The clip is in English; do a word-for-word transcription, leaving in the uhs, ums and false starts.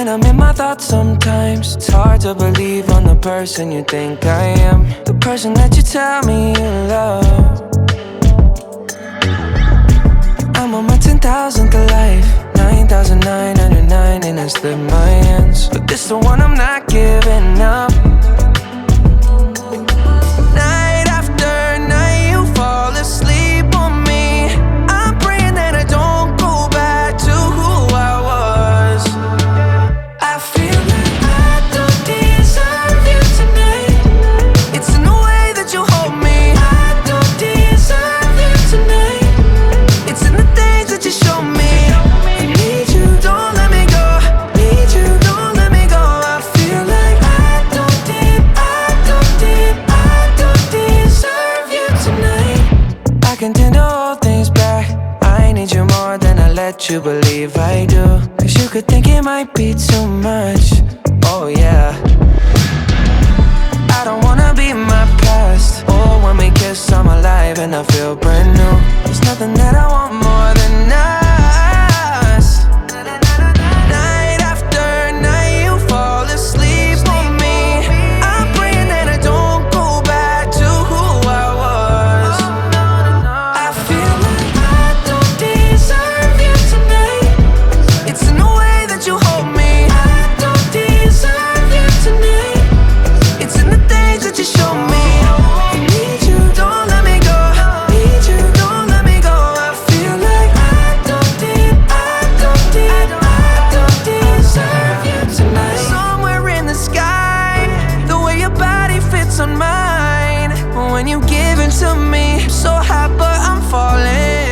when I'm in my thoughts sometimes, it's hard to believe I'm the person you think I am, the person that you tell me you love. I'm on my ten thousandth life, nine thousand nine hundred nine, and I slip my hands, but this the one I'm not giving up. Night after night you fall asleep on me. I'm praying that I don't go back to who I was. I feel like I don't deserve you tonight. It's in the way that you hold me. I don't deserve you tonight. It's in the things that you show me. I need you, don't let me go. Need you, don't let me go. I feel like I don't de- I don't de- I don't deserve you tonight. I can tend to hold things back. I need you more than I let you believe I do, 'cause you could think it might be too much. Oh yeah, I don't wanna be my past. Oh, when we kiss I'm alive and I feel brand new. There's nothing that I want more than us. Night after night you fall asleep on me. I'm praying that I don't go back to who I was. I feel like I don't deserve you tonight. It's in the way that you hold me. I don't deserve you tonight. It's in the things that you show me. I need you, don't let me go. Need you, don't let me go. I feel like I don't de- I don't de- I don't deserve you tonight. Somewhere in the sky, the way your body fits on mine. When you give it to me, I'm so hot but I'm falling.